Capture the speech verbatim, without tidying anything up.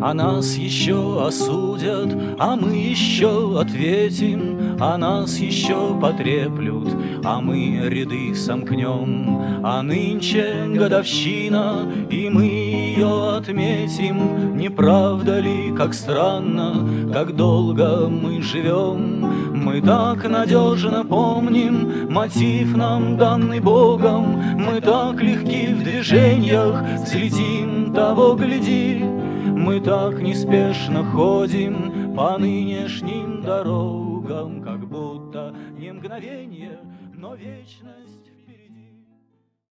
А нас еще осудят, а мы еще ответим, а нас еще потреплют, а мы ряды сомкнем. А нынче годовщина, и мы ее отметим. Не правда ли, как странно, как долго мы живем? Мы так надежно помним мотив нам данный Богом, мы так легки в движениях, взлетим, того гляди. Мы так неспешно ходим по нынешним дорогам, как будто не мгновенье, но вечность.